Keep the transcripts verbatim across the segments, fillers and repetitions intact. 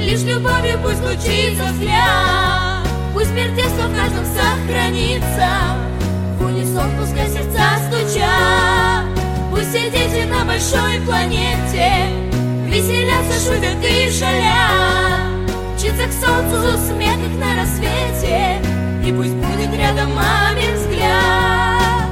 Лишь любовью пусть лучится взгляд, пусть мир детства в каждом сохранится. В унисон пускай сердца стучат, пусть все дети на большой планете веселятся, шутят и шалят, мчится к солнцу смех, как на рассвете, и пусть будет рядом мамин взгляд.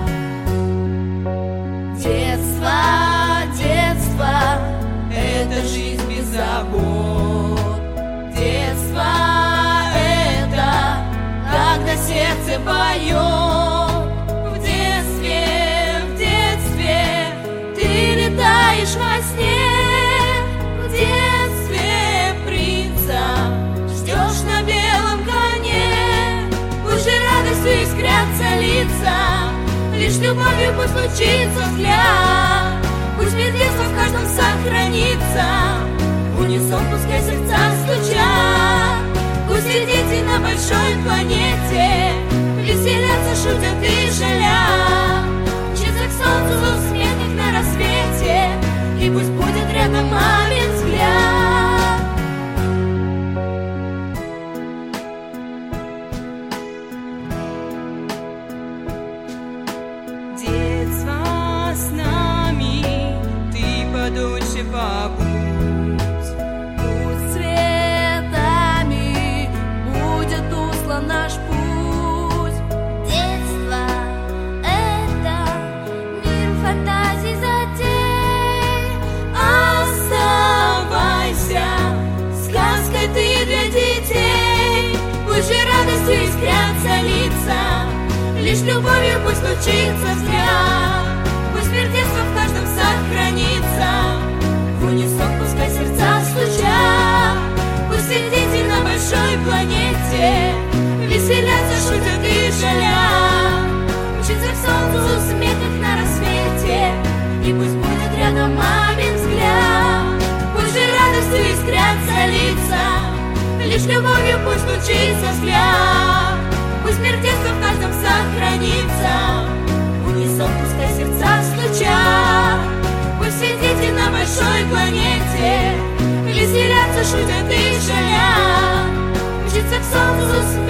Детство, детство, это жизнь без забот. Детство — это когда сердце поет. В детстве, в детстве ты летаешь во сне. В детстве принца ждешь на белом коне. Пусть же радостью искрятся лица, лишь любовью пусть лучится взгляд, пусть мир детства в каждом сохранится. В унисон пускай сердца стучат, пусть все дети на большой планете веселятся, шутят и шалят, мчится к солнцу смех, как на рассвете, и пусть будет рядом мамин взгляд. Детство с нами, ты подольше побудь. Пусть цветами будет услан наш путь. Детство — это мир фантазий, затей. Оставайся сказкой ты для детей. Пусть же радостью искрятся лица, лишь любовью пусть лучится взгляд, пусть мир детства в каждом сохранится. В унисон пускай сердца стучат, пусть все дети на большой планете веселятся, шутят и шалят, мчится к солнцу смех, как на рассвете, и пусть будет рядом мамин взгляд. Пусть же радостью искрятся лица, лишь любовью пусть лучится взгляд, пусть мир детства в каждом сохранится. В унисон пускай сердца стучат, пусть все дети на большой планете веселятся, шутят и шалят, мчится к солнцу.